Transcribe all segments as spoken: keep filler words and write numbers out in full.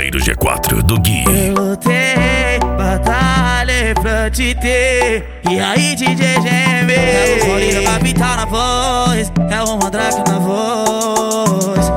Celeiro G quatro do Gui. Eu lutei, batalhei pra te ter. E aí, D J G M? É o Bolinha Capital na voz, é o Mandrake na voz.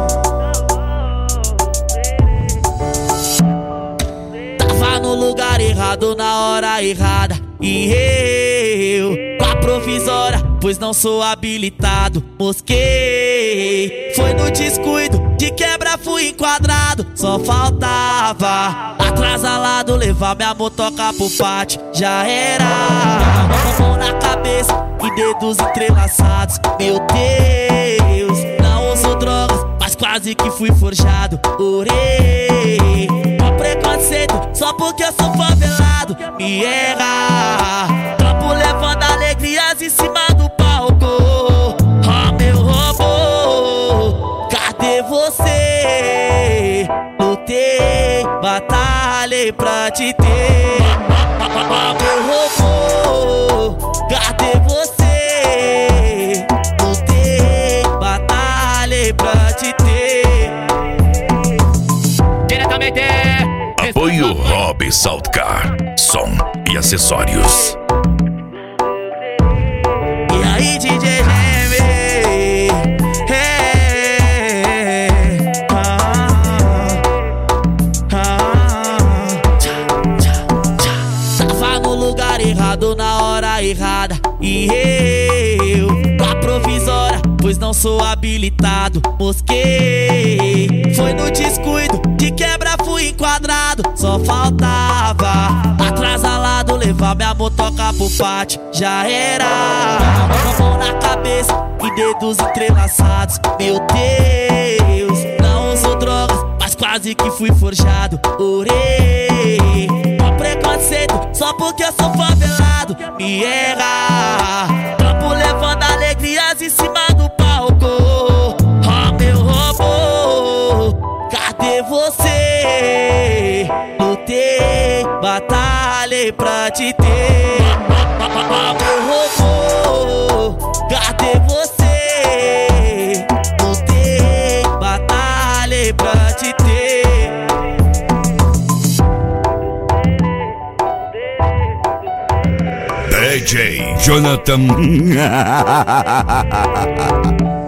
Tava no lugar errado, na hora errada. E eu, com a provisória, pois não sou habilitado. Mosquei, foi no descuido, de quebra fui enquadrado. Só faltava atrasalado, levar minha motoca pro pátio. Já era, mão na cabeça e dedos entrelaçados. Meu Deus, não uso drogas, mas quase que fui forjado. Orei, com preconceito, só porque eu sou favelado. Me erra, campo levando alegrias em cima do palco. Oh, meu robô, cadê você? Lutei, batalhei pra te ter. Oh, meu robô, cadê você? Lutei, batalhei pra te ter. Diretamente Apoio Hobby Saltcar, som e acessórios. E aí, D J G M? Hey, ah, ah, tchau, tchau, tchau. Tava no lugar errado, na hora errada. E eu, com a provisória, pois não sou habilitado. Mosquei, foi no descuido, de quebra fui enquadrado. Só faltava atrasalado, levar minha motoca pro pátio. Já era, mão na cabeça e dedos entrelaçados. Meu Deus, não uso drogas, mas quase que fui forjado. Orei, com preconceito, só porque eu sou favelado. Me erra, campo levando alegrias em cima do palco. Oh, meu robô, cadê você? Lutei, batalhei pra te ter. Oh, meu robô, cadê você? Lutei, batalhei pra te ter. D J Jonathan